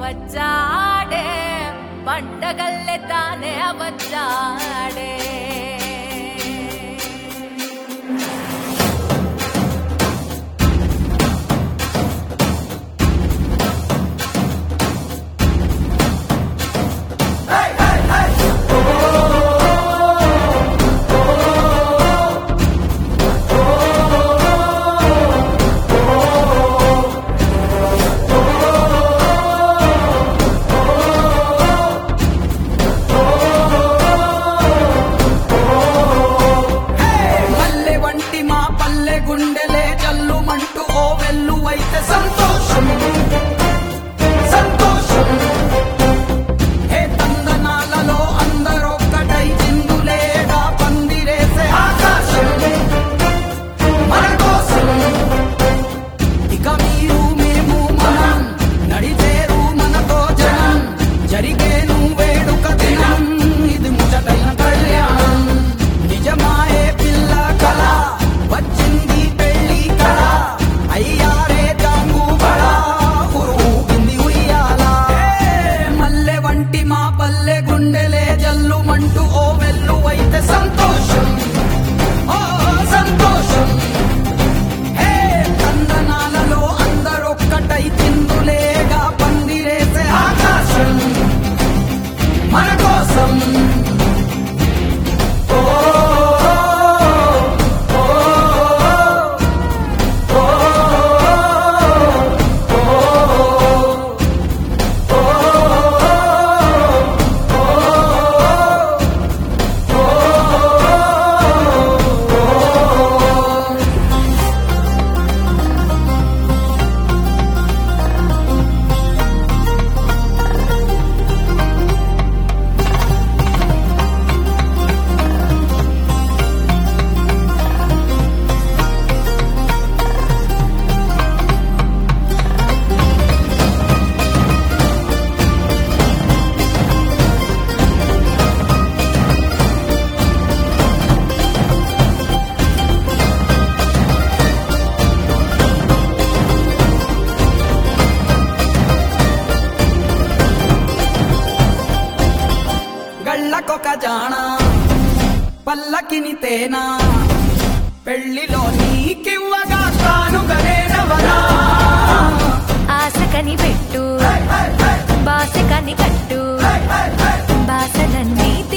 వచ్చాడే పండగల్లె తానే వచ్చాడే గుండెలే జల్లుమంటూ ఓ వెల్లు అయితే సంతోషం సంతోషం హే తందనాలలో అందరొక్కటై చిందులేగా పందిరేసే ఆకాశం మన కోసం ఇక మీరు మేము మనం నడిచేరు మనతో జనం జరిగేను వేడుక దినం ఇది ముచ్చటైన కళ్యాణం నిజమాయే పిల్ల కళ వచ్చింది పెళ్లి కళ అయ్యారే తాంగు బడా ఊగింది ఉయ్యాల మల్లె వంటి మా పల్లె గుండెలే జల్లుమంటూ ఓ వెల్లు అయితే సంతోషం ఓ సంతోషం హే తందనాలలో అందరొక్కటై చిందులేగా పందిరేసే ఆకాశం మన కోసం గళ్ళకొక జాణ పల్లకిని తేనా పెళ్లిలో నీకివ్వగా తానుగనేనవనా ఆశకని పెట్టు బాసకని కట్టు బాసలన్నీ